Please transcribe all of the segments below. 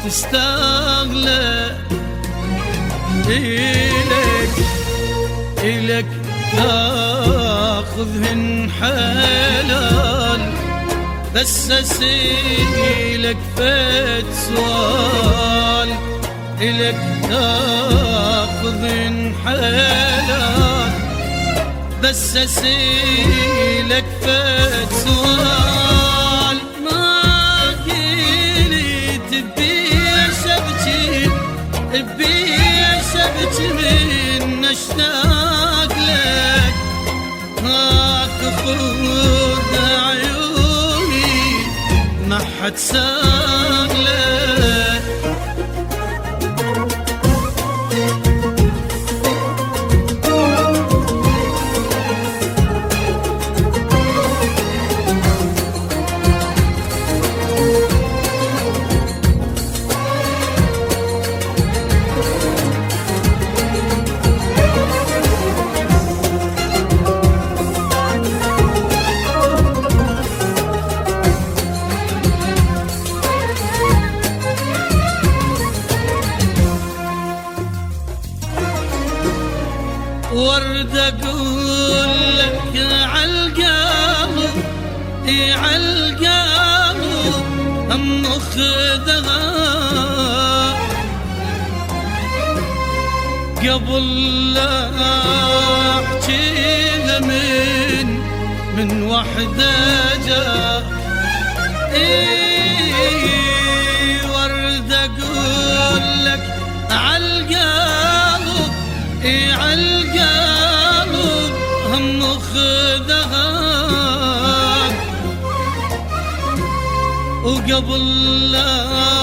تستغلى إلك تاخذهن حلال، بس اسيلك فد سؤال. إلك تاخذهن حلال، بس اسيلك فد سؤال. ما قيلي تبي شبكي من اشتاق لك، هاك خذ عيوني ما حد ساق لك. ورد اقول لك عالقلب عالقلب هم خذها قبل لا احكيها من وحده جاء. ورد اقول لك عالقلب عالقلب هم خذها وقبل لا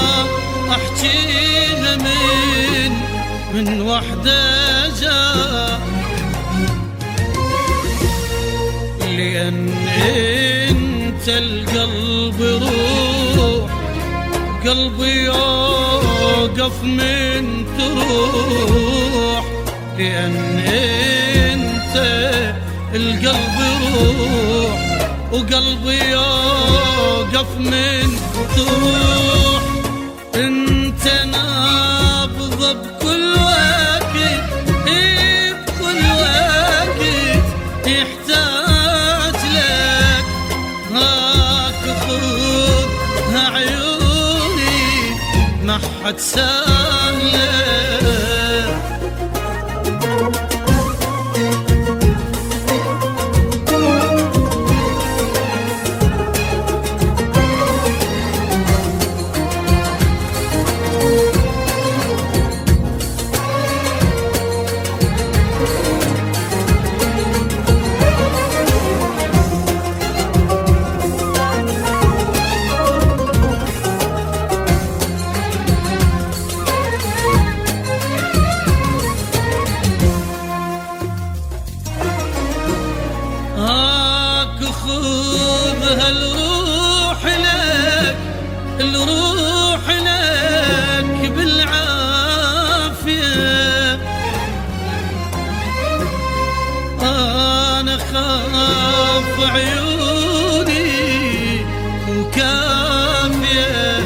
احكيها من وحده جاء. لأن انت القلب روح، قلبي يوقف من تروح. لأن انت القلب روح وقلبي يوقف من تروح. انت نابضة بكل وقت بكل وقت يحتاج لك، هاك خذ عيوني ما حد سالك. خذ هالروح لك الروح لك بالعافية. أنا خاف عيوني وكافية،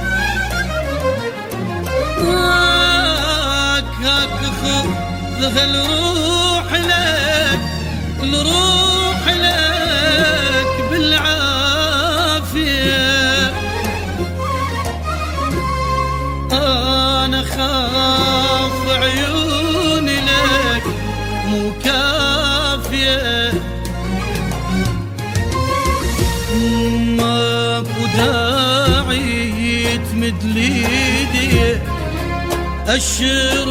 هاك خذ هالروح لك الروح لك بالعافية. أنا خاف عيوني لك مو كافية. ماكو داعي تمد لي ايدي أشر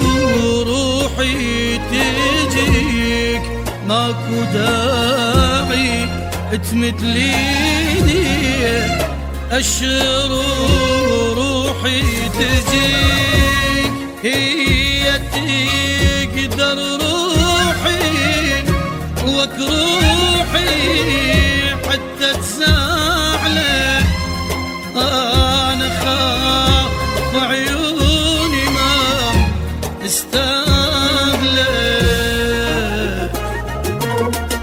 روحي تجيك، ماكو داعي تمد لي ايدي أشر روحي تجيك. هي تقدر روحي وك روحي حتى تزعلك. أنا خاف عيوني ما استاهلك.